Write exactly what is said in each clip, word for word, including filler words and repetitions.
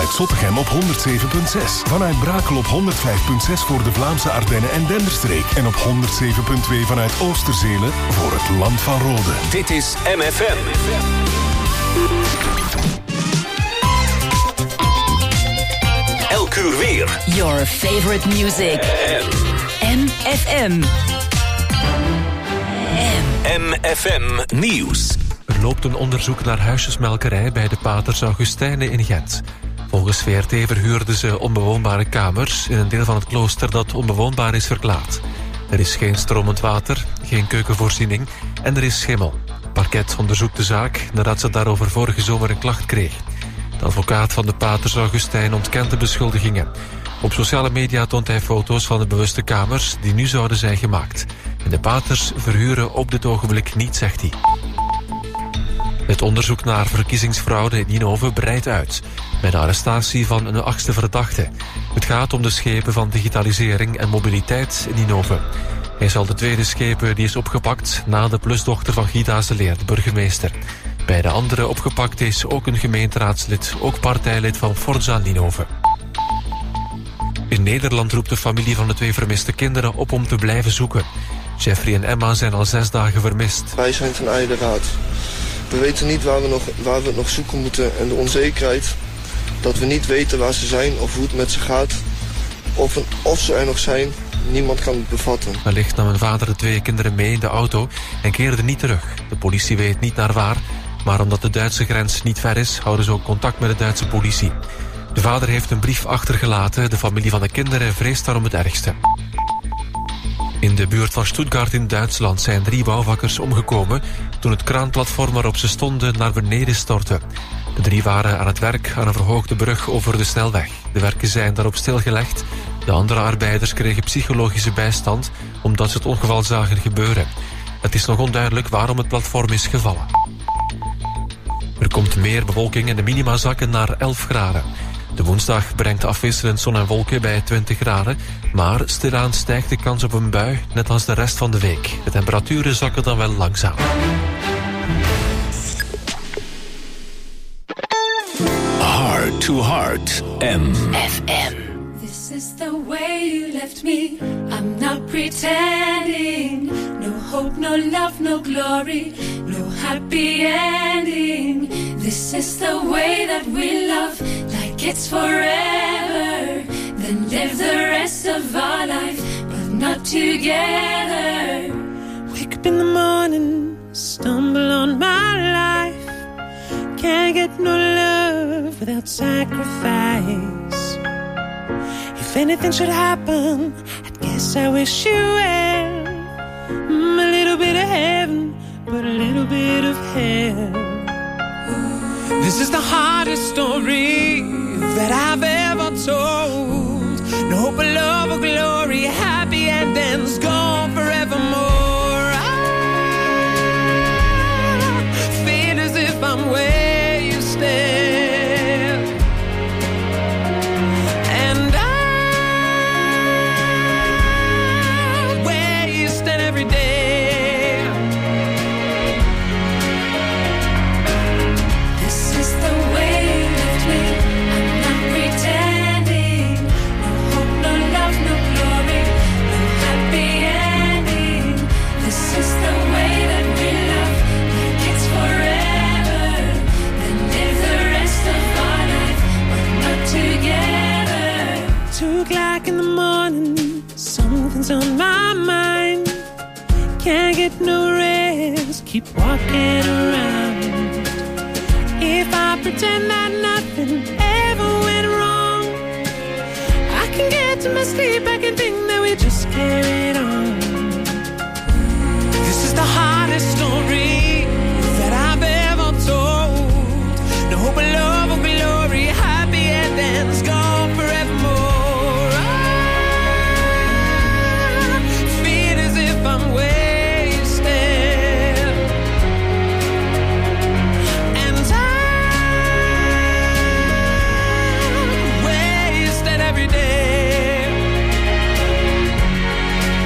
vanuit Zottegem op honderd zeven komma zes. Vanuit Brakel op honderd vijf komma zes voor de Vlaamse Ardennen en Denderstreek. En op honderd zeven komma twee vanuit Oosterzelen voor het Land van Rode. Dit is M F M. Elk uur weer. Your favorite music. M F M. M F M Nieuws. Er loopt een onderzoek naar huisjesmelkerij bij de Paters Augustijnen in Gent. Volgens V R T verhuurden ze onbewoonbare kamers in een deel van het klooster dat onbewoonbaar is verklaard. Er is geen stromend water, geen keukenvoorziening en er is schimmel. Parket onderzoekt de zaak nadat ze daarover vorige zomer een klacht kreeg. De advocaat van de Paters Augustijn ontkent de beschuldigingen. Op sociale media toont hij foto's van de bewuste kamers die nu zouden zijn gemaakt. En de paters verhuren op dit ogenblik niet, zegt hij. Het onderzoek naar verkiezingsfraude in Ninove breidt uit, met de arrestatie van een achtste verdachte. Het gaat om de schepen van digitalisering en mobiliteit in Ninove. Hij zal de tweede schepen die is opgepakt na de plusdochter van Guy Dazeleer, de burgemeester. Bij de andere opgepakt is ook een gemeenteraadslid, ook partijlid van Forza Ninove. In Nederland roept de familie van de twee vermiste kinderen op om te blijven zoeken. Jeffrey en Emma zijn al zes dagen vermist. Wij zijn ten einde raad. We weten niet waar we, nog, waar we het nog zoeken moeten. En de onzekerheid dat we niet weten waar ze zijn of hoe het met ze gaat. Of, een, of ze er nog zijn, niemand kan het bevatten. Wellicht nam een vader de twee kinderen mee in de auto en keerde niet terug. De politie weet niet naar waar, maar omdat de Duitse grens niet ver is, houden ze ook contact met de Duitse politie. De vader heeft een brief achtergelaten. De familie van de kinderen vreest daarom het ergste. In de buurt van Stuttgart in Duitsland zijn drie bouwvakkers omgekomen toen het kraanplatform waarop ze stonden naar beneden stortte. De drie waren aan het werk aan een verhoogde brug over de snelweg. De werken zijn daarop stilgelegd. De andere arbeiders kregen psychologische bijstand omdat ze het ongeval zagen gebeuren. Het is nog onduidelijk waarom het platform is gevallen. Er komt meer bewolking en de minima zakken naar elf graden. De woensdag brengt afwisselend zon en wolken bij twintig graden, maar stilaan stijgt de kans op een bui, net als de rest van de week. De temperaturen zakken dan wel langzaam. Heart to Heart, M F M. This is the way you left me. I'm not pretending. No hope, no love, no glory, no happy ending. This is the way that we love, like it's forever. Then live the rest of our life, but not together. Wake up in the morning, stumble on my life. Can't get no love without sacrifice. If anything should happen, I guess I wish you well. Mm, a little bit of heaven, but a little bit of hell. This is the hardest story that I've ever told. No hope of love or glory, happy endings gone forevermore. I feel as if I'm where you stand, and I'm where you stand every day. O'clock in the morning, something's on my mind. Can't get no rest, keep walking around. If I pretend that nothing ever went wrong, I can get to my sleep, I can think that we just carried on. This is the hardest story that I've ever told. No hope of love or glory, happy endings gone forevermore. I'm where you stand, and I'm where you stand every day.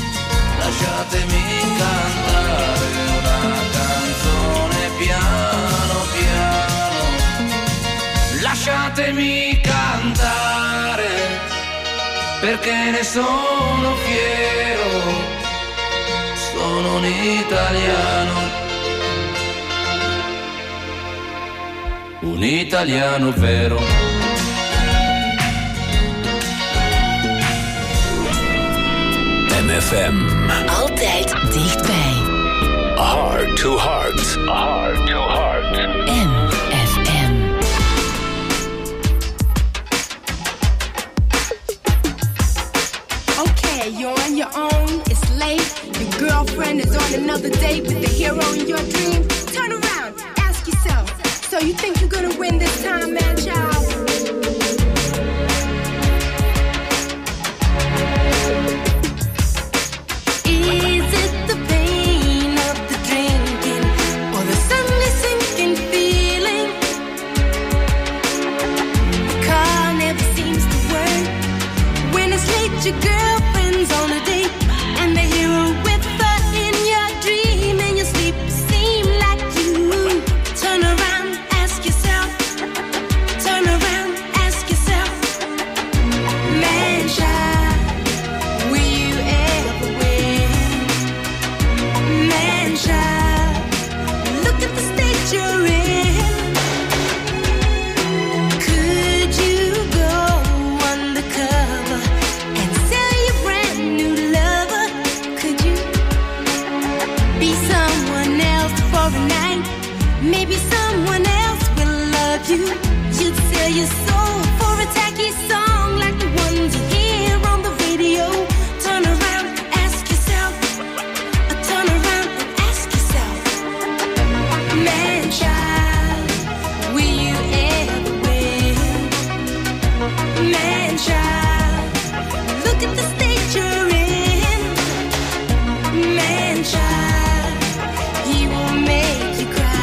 lasciatemi cantare, perché ne sono fiero, sono un italiano, un italiano vero. M F M. Altijd dichtbij. Heart to heart. Heart to heart. M F M. Okay, you're on your own, it's late. Your girlfriend is on another date with the hero in your dream. Turn around, ask yourself, so you think you're gonna win this time, man, child? Your girlfriend's on a date, and the hero with her in your dream, and your sleep seem like you. Turn around, ask yourself. Turn around, ask yourself. Man, child, will you ever win? Man, child, look at the state you're in. Could you go undercover? Maybe someone else will love you. You'd sell your soul for a tacky song like the ones you hear on the radio. Turn around, ask yourself. Turn around and ask yourself. Man, child, will you ever win? Man, child, look at the state you're in. Man, child, he will make you cry.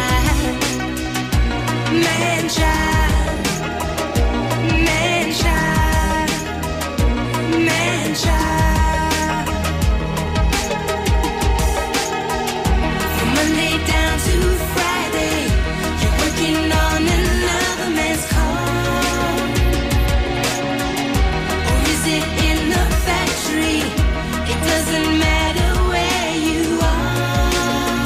Man, child, man, child, man, child. From Monday down to Friday, you're working on another man's car. Or is it in the factory? It doesn't matter where you are.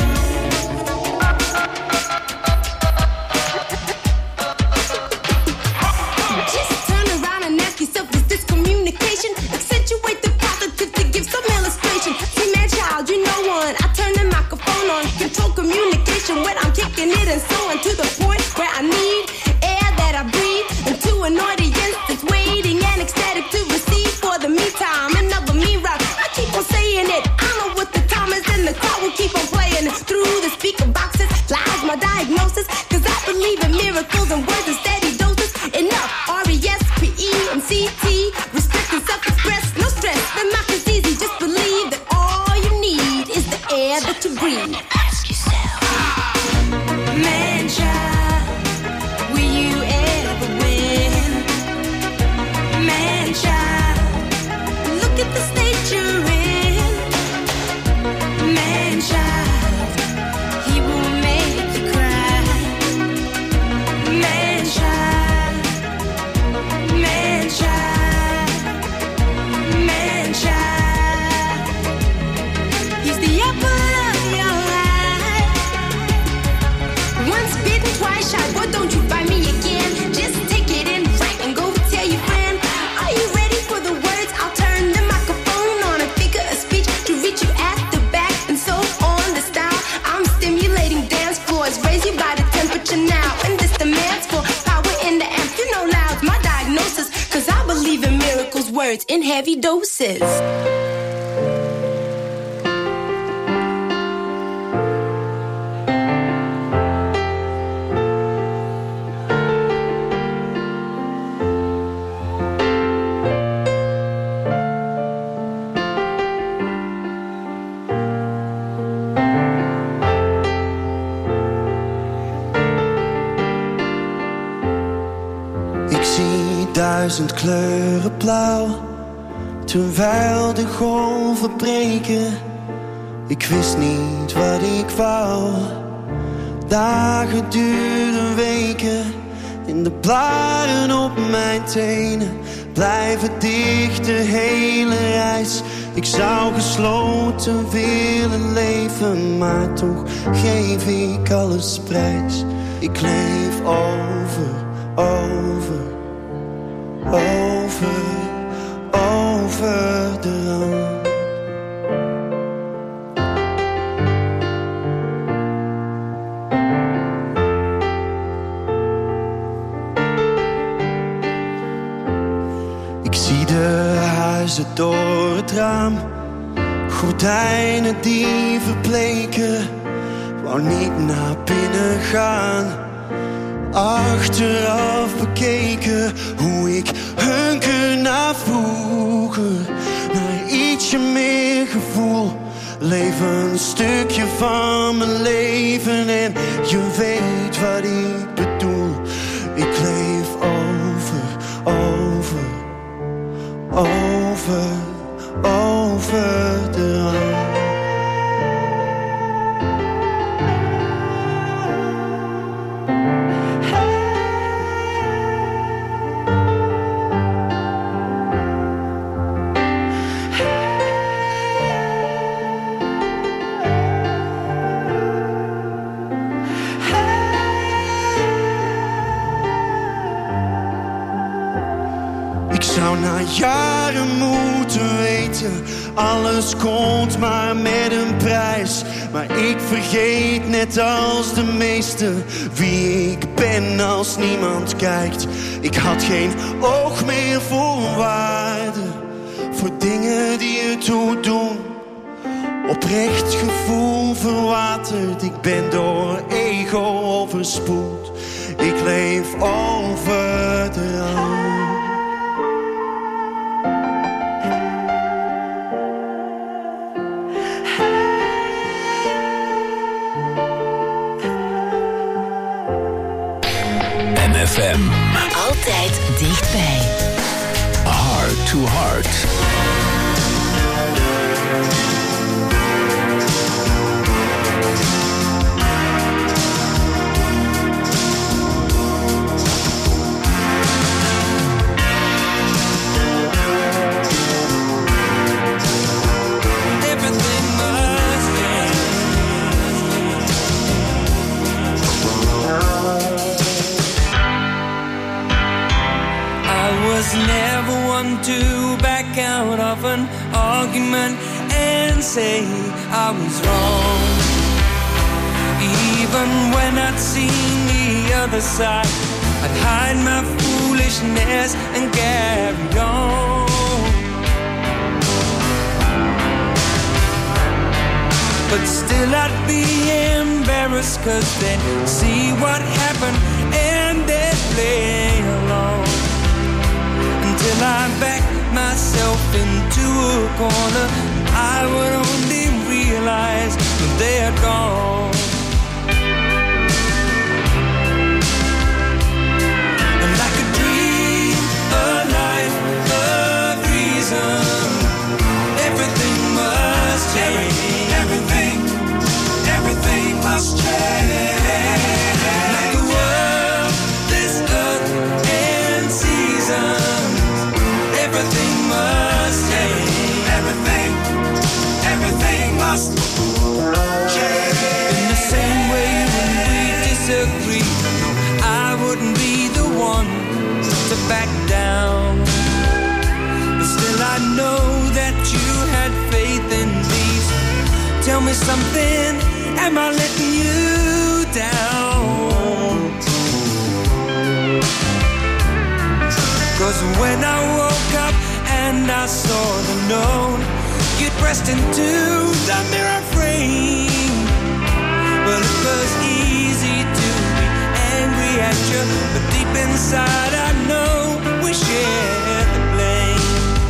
Just turn around and ask yourself, is this communication? Accentuate the positive to give some illustration. See, man, child, you know one. I turn the microphone on, control communication when I'm kicking it and so on to the point where I need air that I breathe into an audience that's waiting and ecstatic to receive for the meantime. Another me rock. I keep on saying it. I know what the time is, and the crowd will keep on playing through the speaker boxes. Lies my diagnosis, cause I believe in miracles and words and steady doses. Enough, R E S P E and C T. Respect and self-express, no stress. The math is easy, just believe that all you need is the air that you breathe. Ask yourself. Man, child, will you ever win? Man, child, look at the state you're in. Man, child, he will make you cry. Man, child, man, child, man, child. He's the apple of your eye. Once bitten, twice shy. Boy, don't you find me again. Just take it in right and go tell your friend. Are you ready for the words? I'll turn the microphone on and figure a speech to reach you at the back and so on. The style I'm stimulating dance floors, raise you by the temperature now. And this demands for power in the amp. You know loud's my diagnosis, cause I believe in miracles, words in heavy doses. Ik zie duizend kleuren blauw, terwijl de golven breken. Ik wist niet wat ik wou. Dagen duurden weken in de blaren op mijn tenen blijven dicht de hele reis. Ik zou gesloten willen leven, maar toch geef ik alles prijs. Ik leef over, over, over, over de rand. Door het raam, gordijnen die verbleken, wou niet naar binnen gaan. Achteraf bekeken, hoe ik hunker naar vroeger, naar ietsje meer gevoel. Leef een stukje van mijn leven en je weet wat ik bedoel. Ik leef over, over, over, over de rand. Jaren moeten weten, alles komt maar met een prijs. Maar ik vergeet net als de meesten wie ik ben als niemand kijkt. Ik had geen oog meer voor waarde, voor dingen die ertoe doen. Oprecht gevoel verwaterd, ik ben door ego overspoeld. Ik leef over de rand. F M. Altijd dichtbij. Heart to Heart. Never one to back out of an argument and say I was wrong. Even when I'd seen the other side, I'd hide my foolishness and carry on. But still I'd be embarrassed, 'cause they'd see what happened and they'd play along. Till I backed myself into a corner, I would only realize that they are gone. And like a dream, a life, a reason, everything must change. Everything, everything must change. Like the world, this earth and season, everything must change. Everything, everything must change. In the same way when we disagree, I wouldn't be the one to back down. But still I know that you had faith in me. Tell me something, am I letting you down? 'Cause when I woke up and I saw the note, you pressed into the mirror frame. Well, it was easy to be angry at you, but deep inside I know we shared the blame.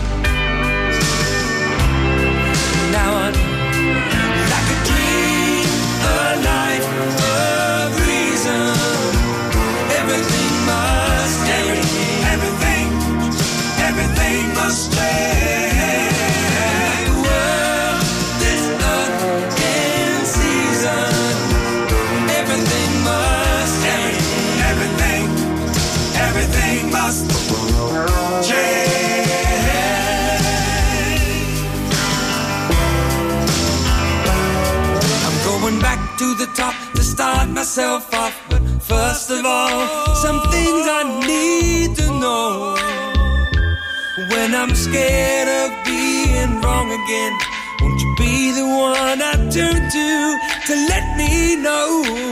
Now I'm like a dream, a life, a reason. Everything must change. Everything, everything must change. Like the world, this earth and season, everything must change. Everything, everything must change. I'm going back to the top to start myself off, but first of all, some things I need to know. When I'm scared of being wrong again, won't you be the one I turn to to let me know?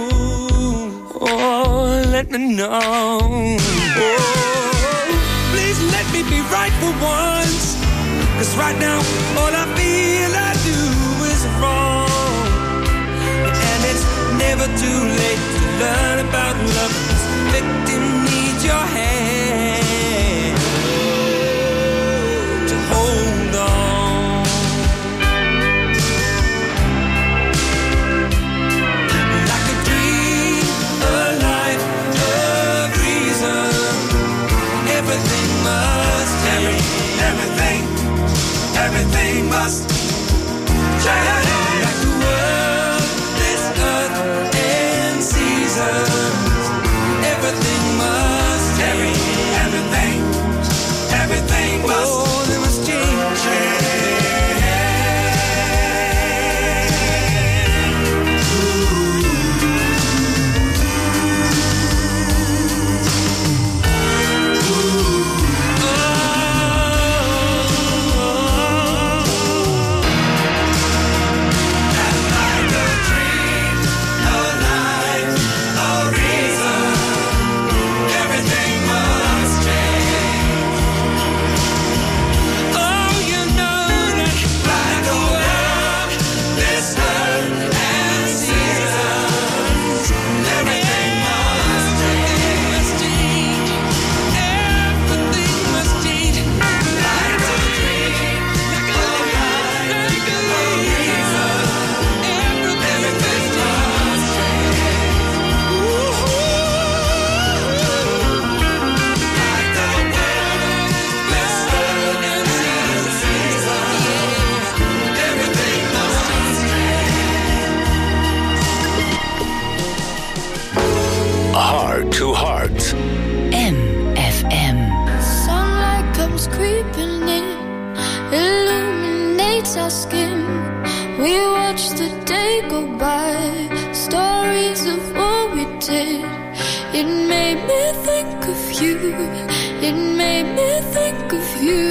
Oh, let me know. Oh, please let me be right for once, 'cause right now all I feel I do is wrong. And it's never too late to learn about love. This victim needs your hand to hold on. Like a dream, a life, a reason. Everything must change. Everything, everything must change. Like the world, this earth and seasons. Everything must change. Everything, everything must. Oh, they must change. Heart to Heart. M F M. Sunlight comes creeping in, illuminates our skin. We watch the day go by, stories of what we did. It made me think of you, it made me think of you.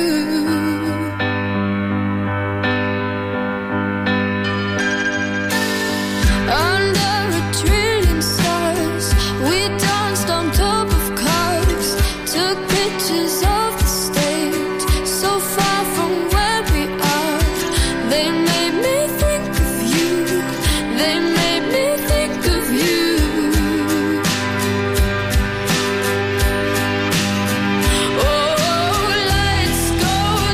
Under a trillion stars, we danced on top of cars, took pictures of the stage, so far from where we are. They made me think of you, they made me think of you. Oh, lights go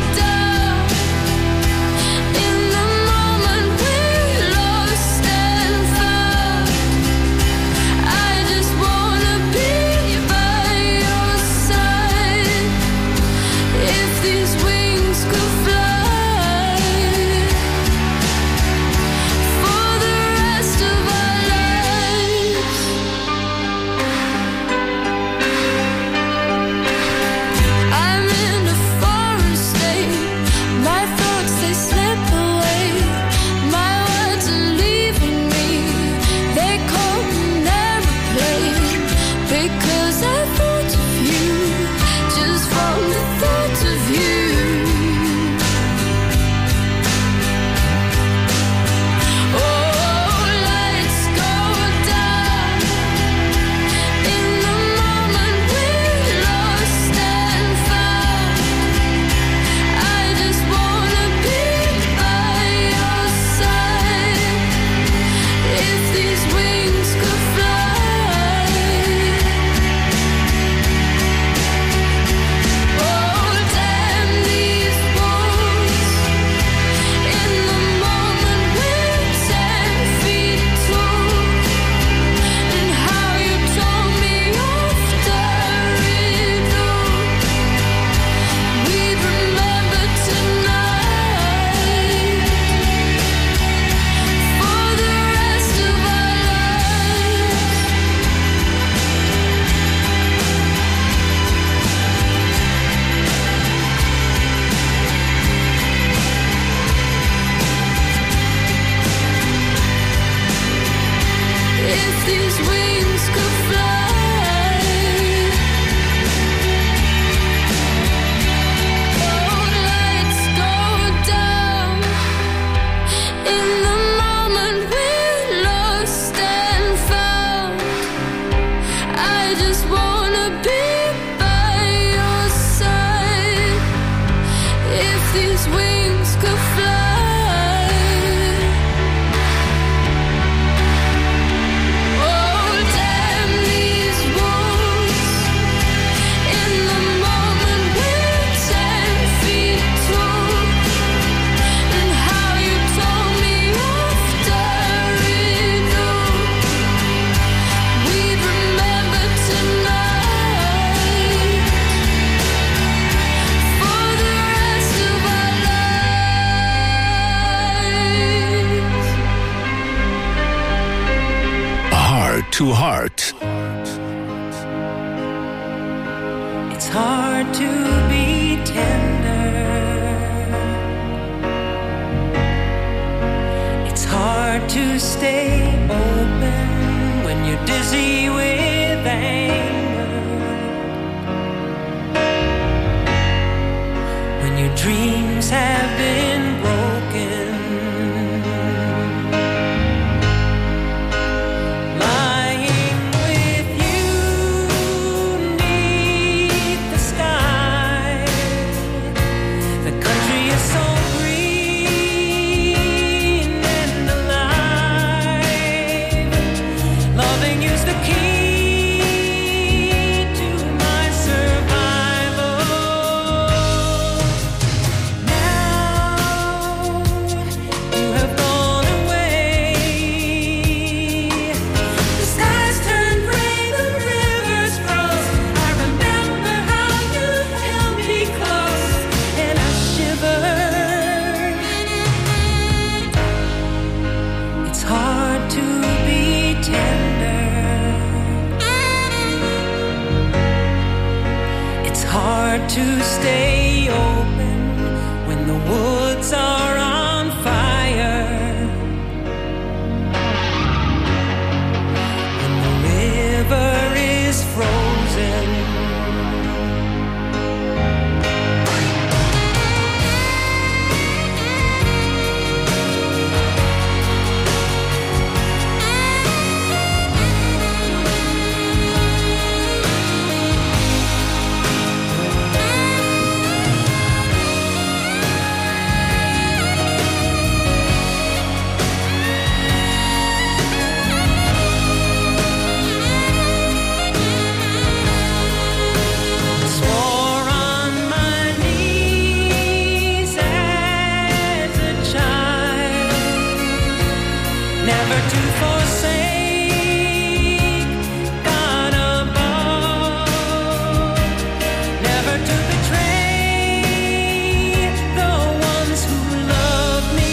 wings could fly. Oh, damn these walls. In the moment we're ten feet tall. And how you told me after it all, we'd remember tonight for the rest of our lives. Heart to Heart. It's hard to be tender. It's hard to stay open when you're dizzy with anger. When your dreams have been broken. Lying with you 'neath the sky. The country is so green and alive. Loving you's the key to my survival. Now you have gone away. The skies turn gray, the rivers froze. I remember how you held me close, and I shivered. It's hard to be tender. It's hard to stay open when the woods are on fire. When the river is frozen. Swore on my knees as a child, never to forsake God above, never to betray the ones who love me.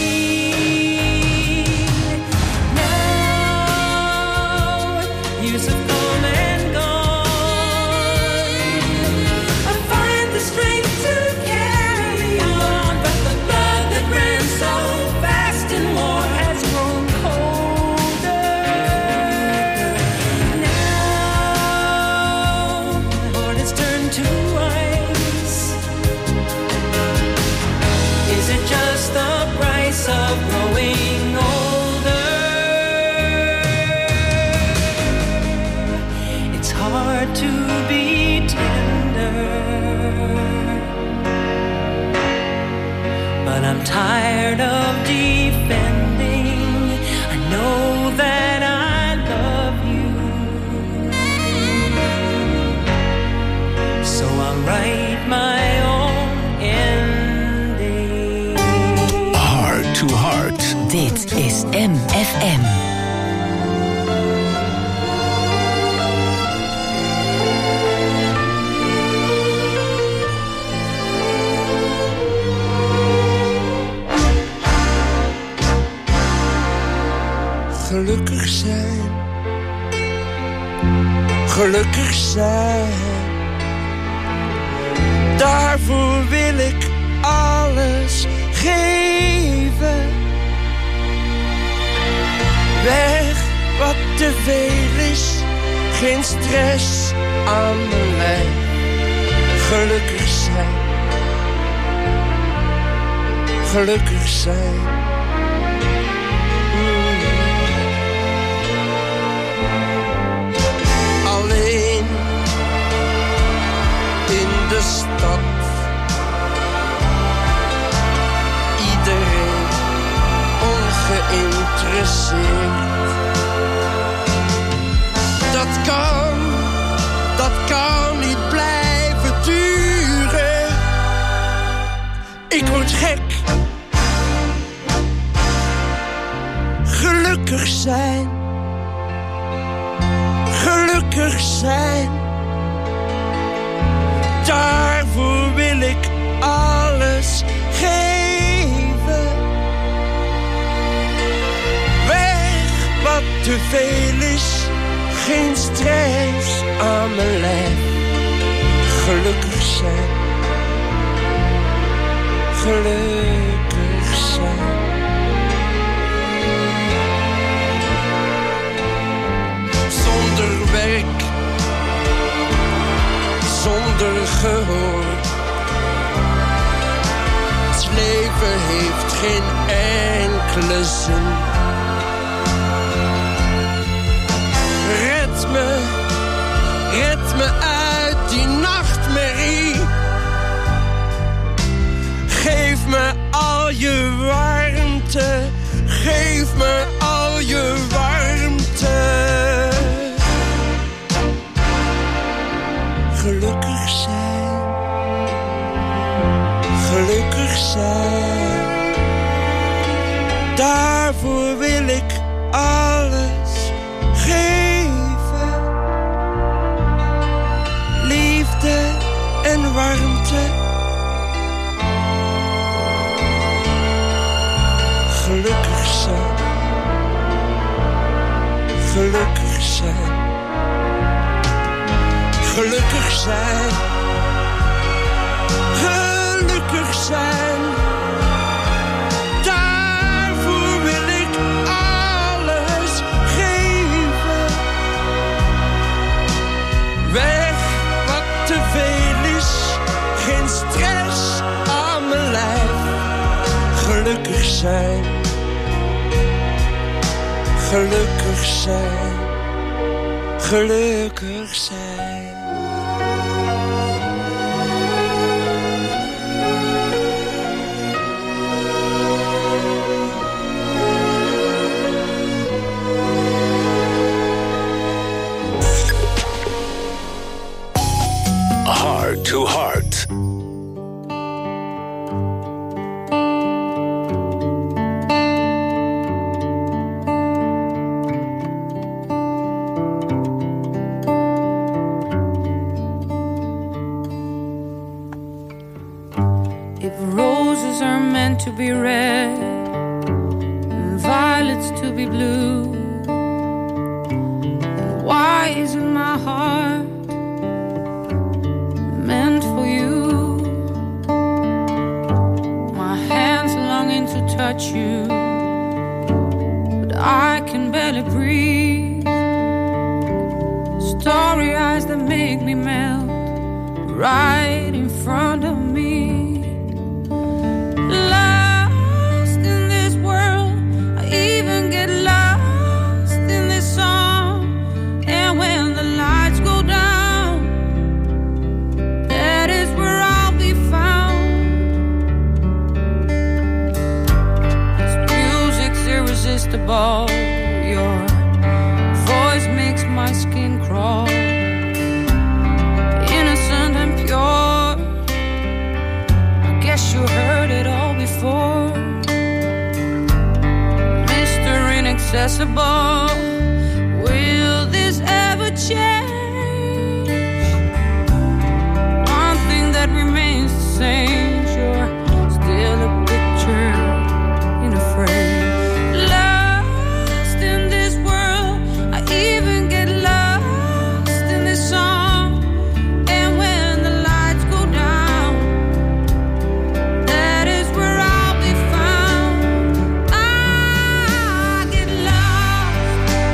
Now years have come and gone. I find the strength to carry on, but the blood that ran so fast in war has grown colder. Now my heart has turned to ice. Is it just the price of growing older? It's hard to be tender, but I'm tired of defending. I know that I love you, so I'll write my own ending. Heart to Heart. Dit is M F M. Gelukkig zijn, gelukkig zijn. Daarvoor wil ik alles geven. Weg wat te veel is, geen stress aan mijn lijf. Gelukkig zijn, gelukkig zijn. Alleen in de stad interesseert. Dat kan, dat kan niet blijven duren. Ik word gek. Gelukkig zijn. Gelukkig zijn. Daarvoor wil ik alles geven. Weg wat te veel is. Geen stress aan mijn lijf. Gelukkig zijn. Gelukkig zijn. Zonder werk. Zonder gehoor. Het leven heeft geen enkele zin. Red me, red me uit die nachtmerrie. Geef me al je warmte, geef me al je warmte. Gelukkig zijn, gelukkig zijn. Daarvoor wil ik alles geven. Liefde en warmte. Gelukkig zijn, gelukkig zijn. Gelukkig zijn, gelukkig zijn. Daarvoor wil ik alles geven. Weg wat te veel is, geen stress aan mijn lijf. Gelukkig zijn, gelukkig zijn, gelukkig zijn. Heart to Heart. If roses are meant to be red and violets to be blue, then why isn't my heart meant for you? My hands longing to touch you, but I can barely breathe. Starry eyes that make me melt right in front of me. Lost in this world, I even get lost in this song. And when the lights go down, that is where I'll be found. This music's irresistible. Your voice makes my skin crawl. Innocent and pure, I guess you heard it all before. Mister Inaccessible, will this ever change? One thing that remains the same, you're still a picture in a frame. Lost in this world, I even get lost in this song. And when the lights go down, that is where I'll be found. I get lost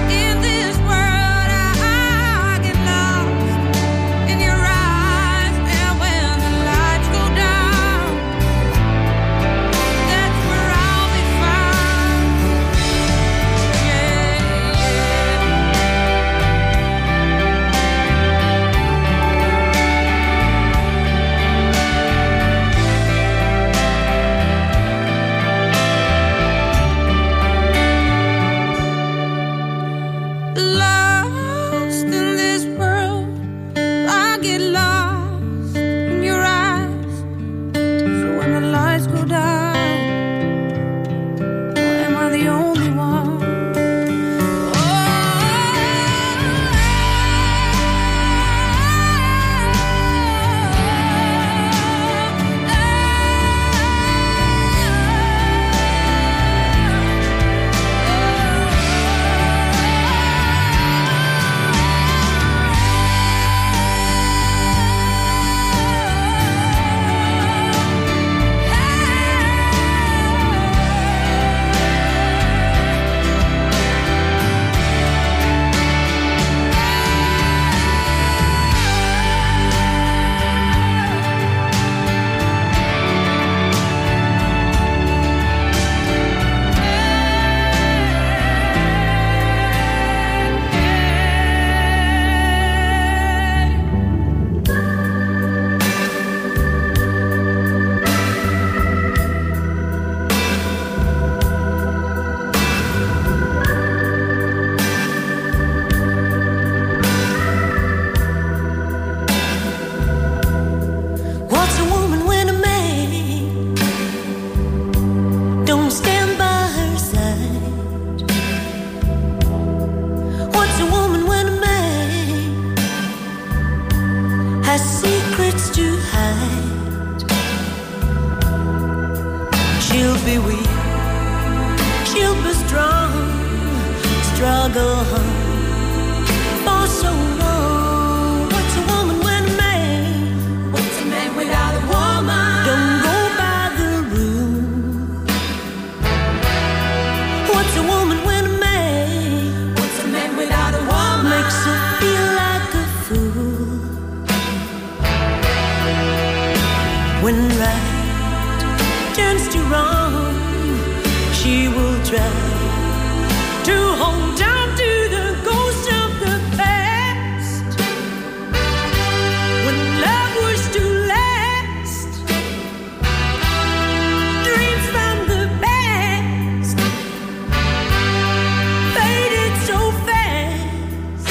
When right turns to wrong, she will try to hold on to the ghost of the past. When love was to last, dreams from the past faded so fast.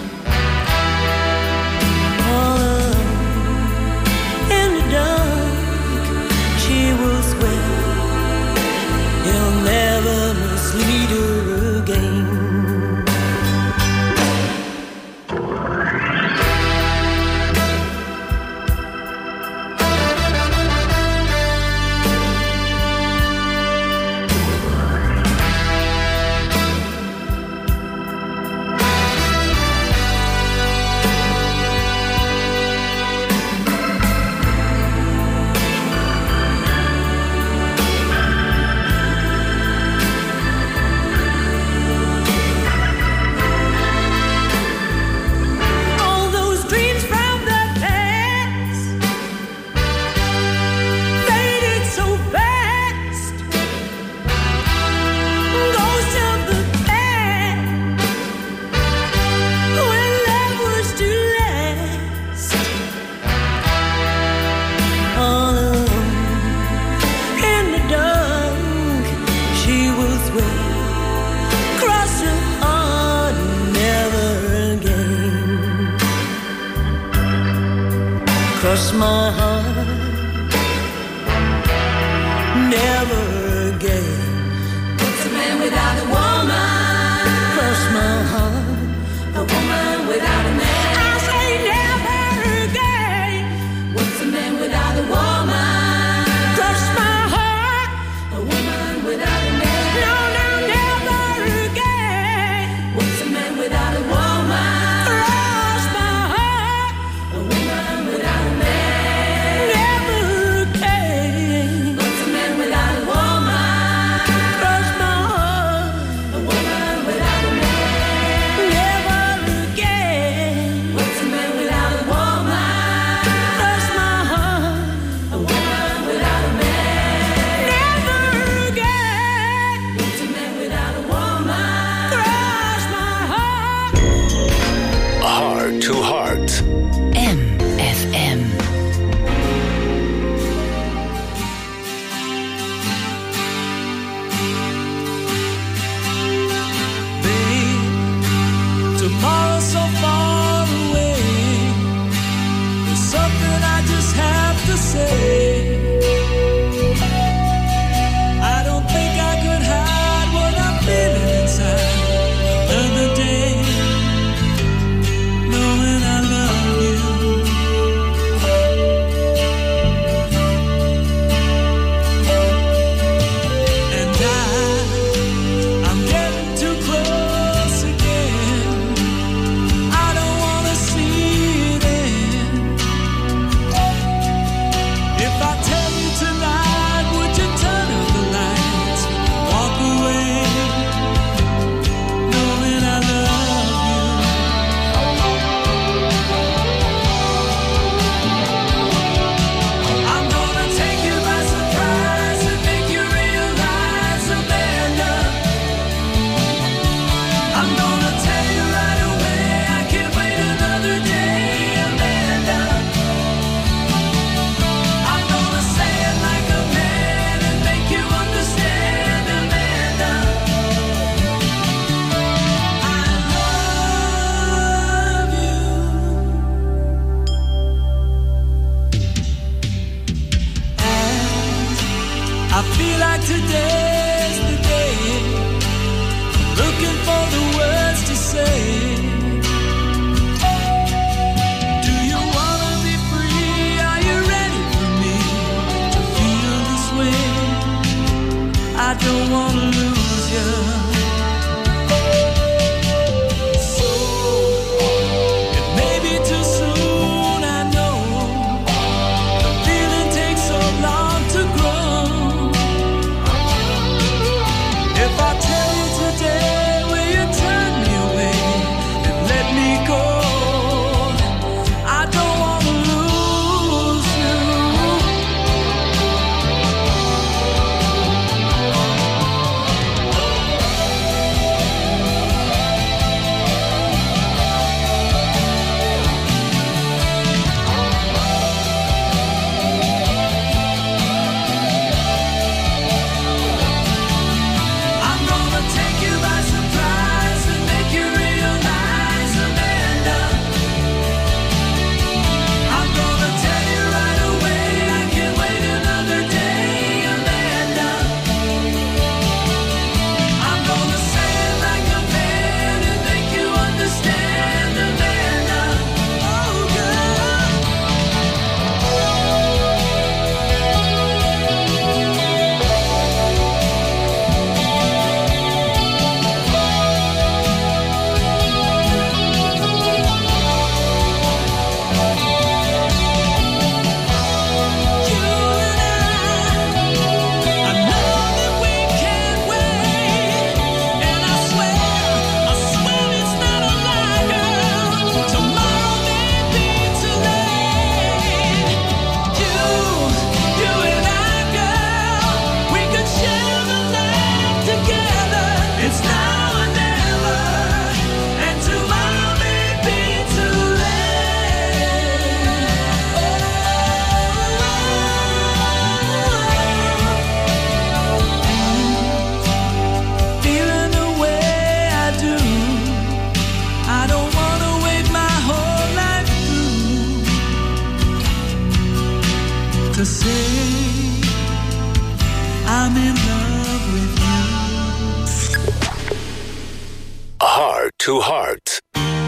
All alone in the dark, she will swear he'll never mislead her again. All those dreams from the past faded so fast. Ghosts of the past, when love was to last. All alone in the dark, she will swear, cross her heart, never again. Cross my heart, never again. What's a man without a woman? Cross my heart, A woman without a man. I say never again. What's a man without a woman? Cross my heart, A woman without a man. no, no, never again. What's a man without a woman? Cross my heart, A woman without a man. never again. What's a man without a woman? Cross my heart, A woman without a man. never again. What's a man without a woman? Cross my heart, A woman without a man. never again. What's a man without a woman? Cross my heart. Heart to Heart. M F M. Tomorrow's so far away. There's something I just have to say. I don't think I could hide what I'm feeling inside. Another day, knowing I love you. And I, I'm getting too close again. I don't wanna see it end. If I tell you tonight, would you turn out the lights, walk away, knowing I love you? I'm gonna take you by surprise and make you realize, Amanda. I'm gonna tell you right away, I can't wait another day, Amanda. I'm gonna say it like a man and make you understand, Amanda. I love you. And I feel like today's the day. I'm looking for the words to say. Do you wanna be free? Are you ready for me to feel this way? I don't wanna lose you. So it may be too soon, I know. The feeling takes so long to grow. If I tell you today, will you turn me away and let me go? I don't wanna lose you. to say I'm in love with you. Heart to Heart.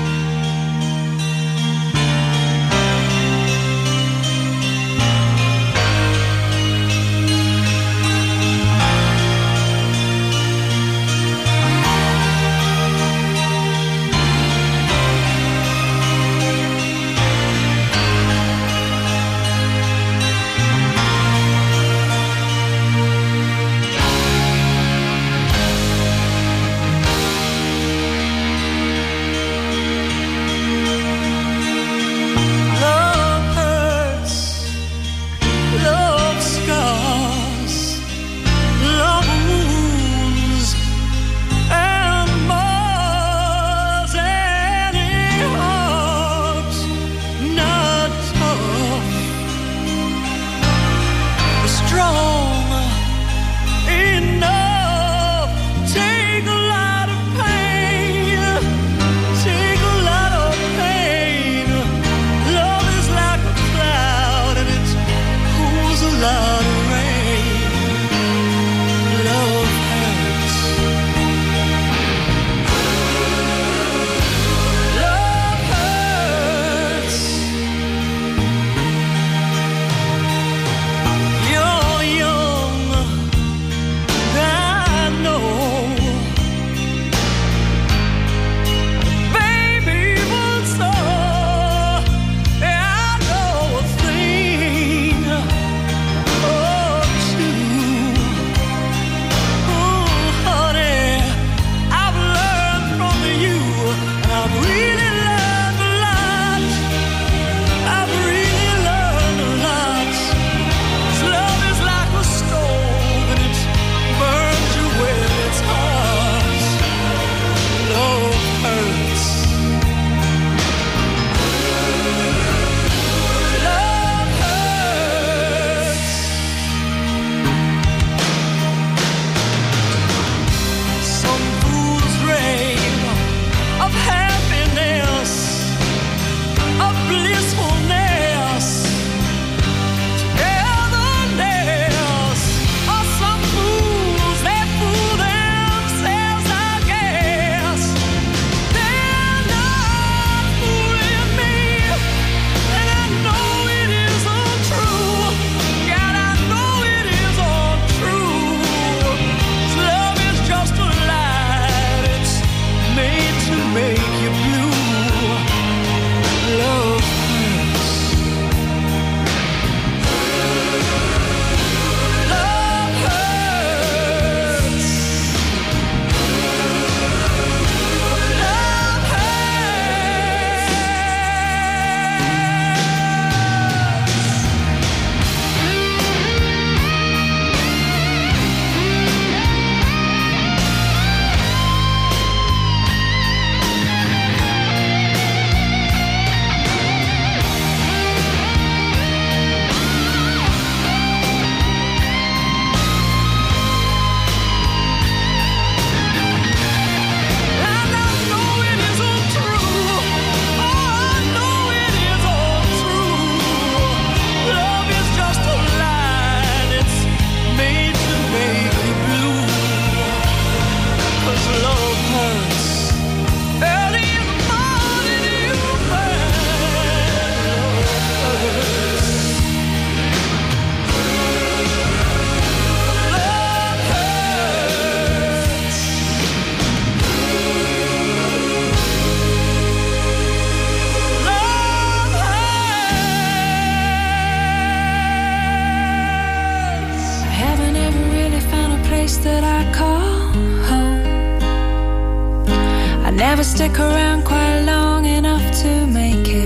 Never stick around quite long enough to make it.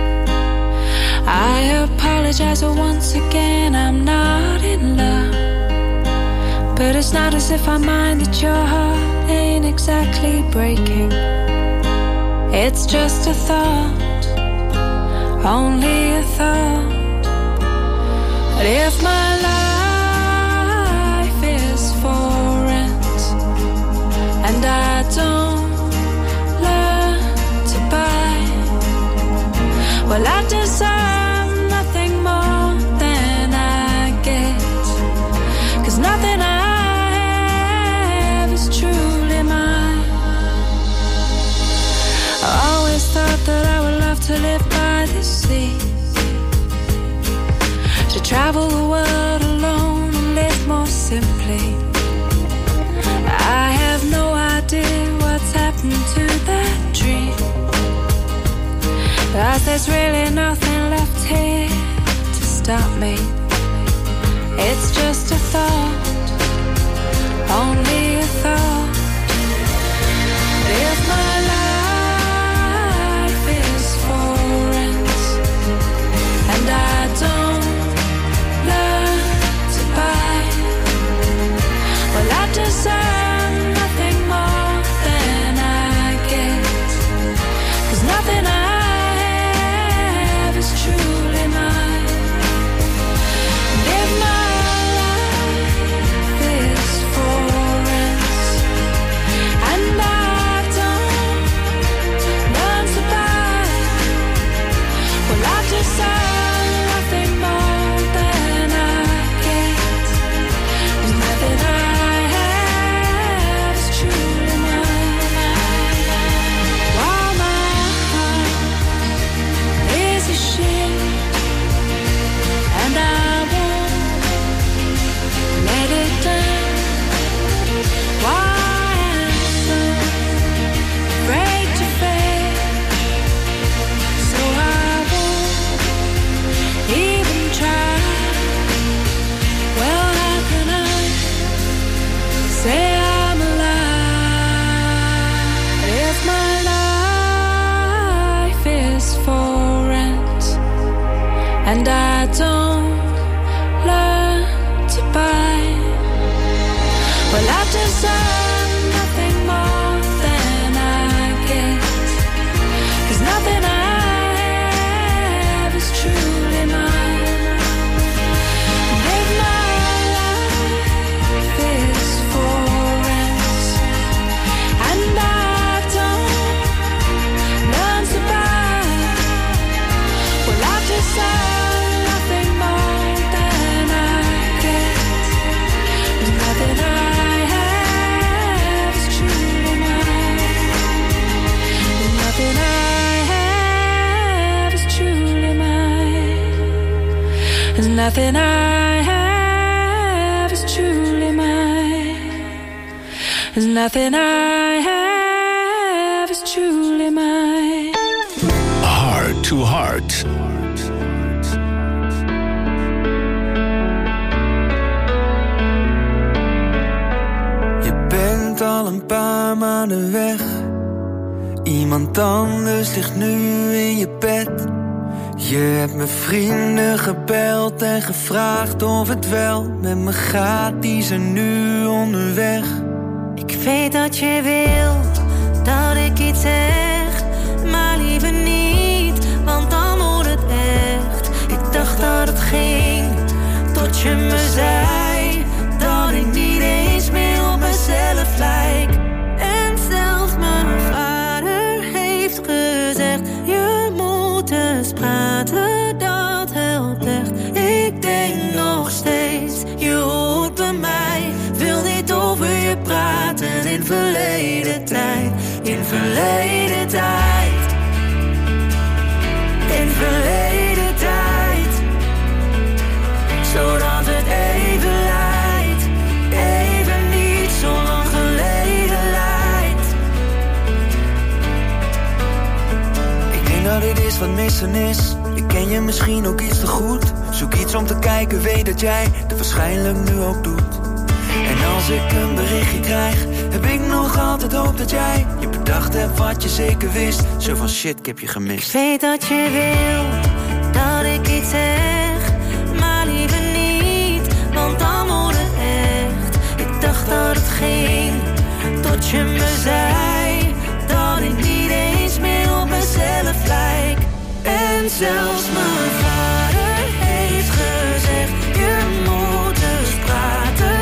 I apologize once again, I'm not in love. But it's not as if I mind that your heart ain't exactly breaking. It's just a thought, only a thought. But if my life is for rent and I don't well, I deserve nothing more than I to travel the world alone and live more simply. I have no idea what's happened to that dream, but there's really nothing left here to stop me. It's just a thought, only a thought. If my life is for rent and I don't learn to buy, well, I deserve nothing more than I get, 'cause nothing I have is truly mine. And if my life is for rent and I deserve nothing more than I get. There's nothing I have is truly mine. While my heart is a ship and I won't let it down. Why am I so afraid to fail? So I even try. Well, how can I say I'm alive if my life is for rent and I don't learn to buy? Well, I deserve nothing more than I get, 'cause nothing I have is truly mine. And if my life is for rent and I don't learn to buy, well, I deserve nothing more than I get. There's nothing I have is truly mine. There's nothing I have is truly mine. There's nothing I have is truly mine. There's nothing I have is truly mine. Heart to Heart. Je bent al een paar maanden weg. Iemand anders ligt nu in je bed. Je hebt mijn vrienden gebeld en gevraagd of het wel met me gaat. Die zijn nu onderweg. Ik weet dat je wil dat ik iets zeg, maar liever niet, want dan wordt het echt. Ik dacht dat het ging, tot je me zei dat ik niet eens meer op mezelf lijk. En zelfs mijn vader heeft gezegd, je moet eens praten, dat helpt echt. Ik denk nog steeds, je hoort bij mij, wil niet over je praten. In verleden tijd, in verleden tijd, in verleden tijd, zodat het even lijkt, even niet zo lang geleden lijkt. Ik denk dat dit is wat missen is. Ik ken je misschien ook iets te goed. Zoek iets om te kijken, weet dat jij het waarschijnlijk nu ook doet. En als ik een berichtje krijg, heb ik nog altijd hoop dat jij je bedacht hebt wat je zeker wist. Zo van shit, ik heb je gemist. Ik weet dat je wil dat ik iets zeg, maar liever niet, want dan wordt het echt. Ik dacht dat het ging, tot je me zei dat ik niet eens meer op mezelf lijk. En zelfs mijn vader heeft gezegd, je moet eens praten.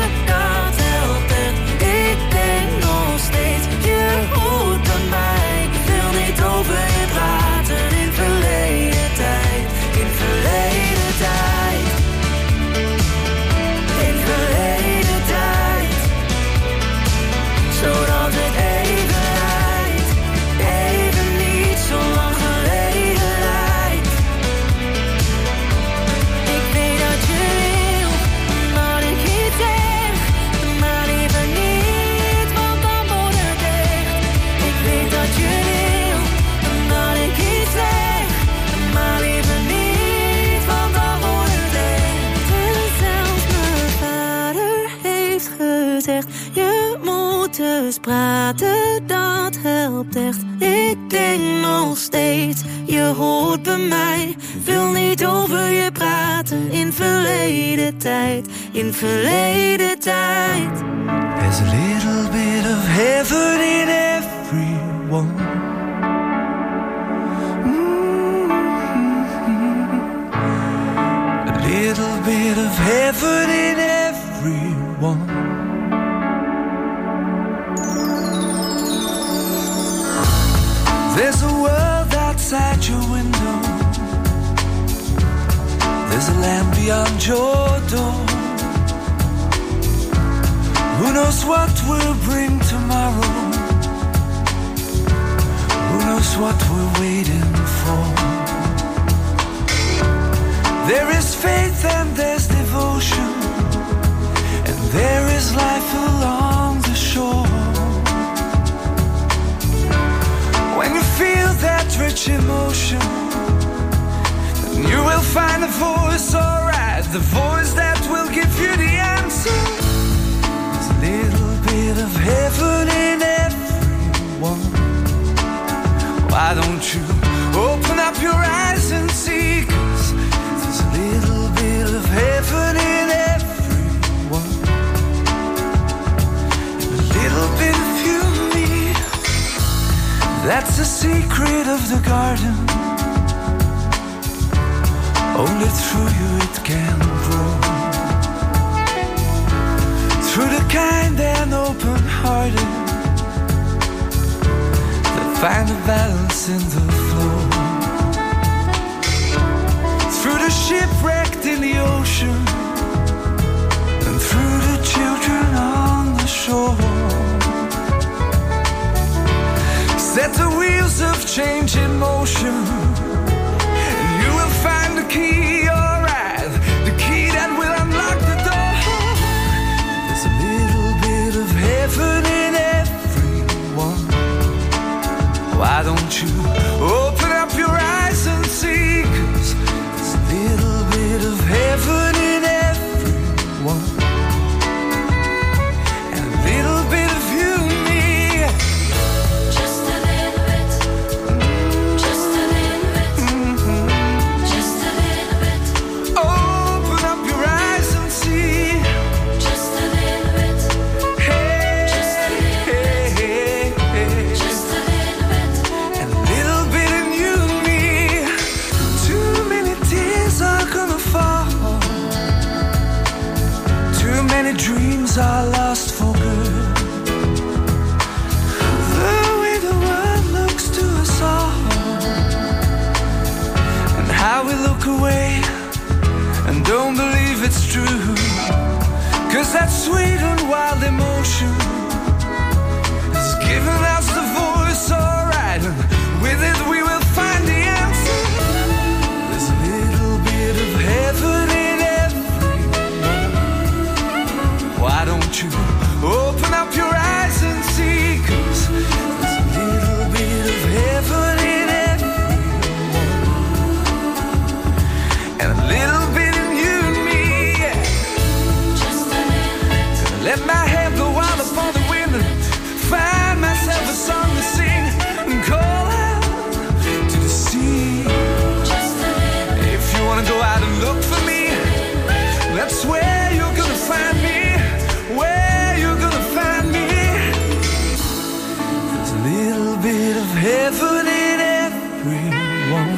Over je praten in verleden tijd, in verleden tijd, in verleden tijd, zodat het even lijkt, even niet zo lang geleden lijkt. praten, dat helpt echt. Ik denk nog steeds, je hoort bij mij. Wil niet over je praten, in verleden tijd, in verleden tijd. There's a little bit of heaven in everyone. Mm-hmm. A little bit of heaven in everyone. There's a world outside your window. There's a land beyond your door. Who knows what will bring tomorrow? Who knows what we're waiting for? There is faith and there's devotion, and there is life along the shore. When you feel that rich emotion, then you will find a voice, alright, the voice that will give you the answer. There's a little bit of heaven in everyone. Why don't you open up your eyes and see? 'Cause there's a little bit of heaven in everyone, and a little bit of you and me. That's the secret of the garden. Only through you it can grow. Through the kind and open-hearted that find a balance in the flow. Through the shipwrecked in the ocean, and through the children on the shore. Set the wheels of change in motion, and you will find the key, alright, the key that will unlock the door. There's a little bit of heaven in everyone. Why don't you open up your eyes and see? 'Cause there's a little bit of heaven in everyone, and a little bit of you and me. Just a little bit, just a little bit, mm-hmm. Just a little bit. Open up your eyes and see. Just a little bit, hey, just a little bit, hey, hey, just a little bit, and a little bit in you and me. Too many tears are gonna fall. Too many dreams are lost for good. The way the world looks to us all, and how we look away and don't believe it's true. 'Cause that sweet and wild emotion has given us the voice, alright, and with it we will find the answer. There's a little bit of heaven in everyone. Why don't you open up your eyes and see? 'Cause there's a little bit of heaven in everyone, and a little bit in you and me. Just a little bit. Gonna let my hair blow out upon the wind and find myself a song to sing and call out to the sea. Just a little. If you wanna go out and look for me, that's where you're gonna find me. Where you're gonna find me. There's a little bit of heaven in everyone.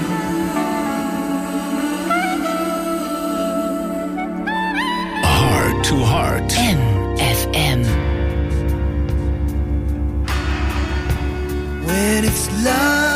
Heart to Heart. M F M. When it's love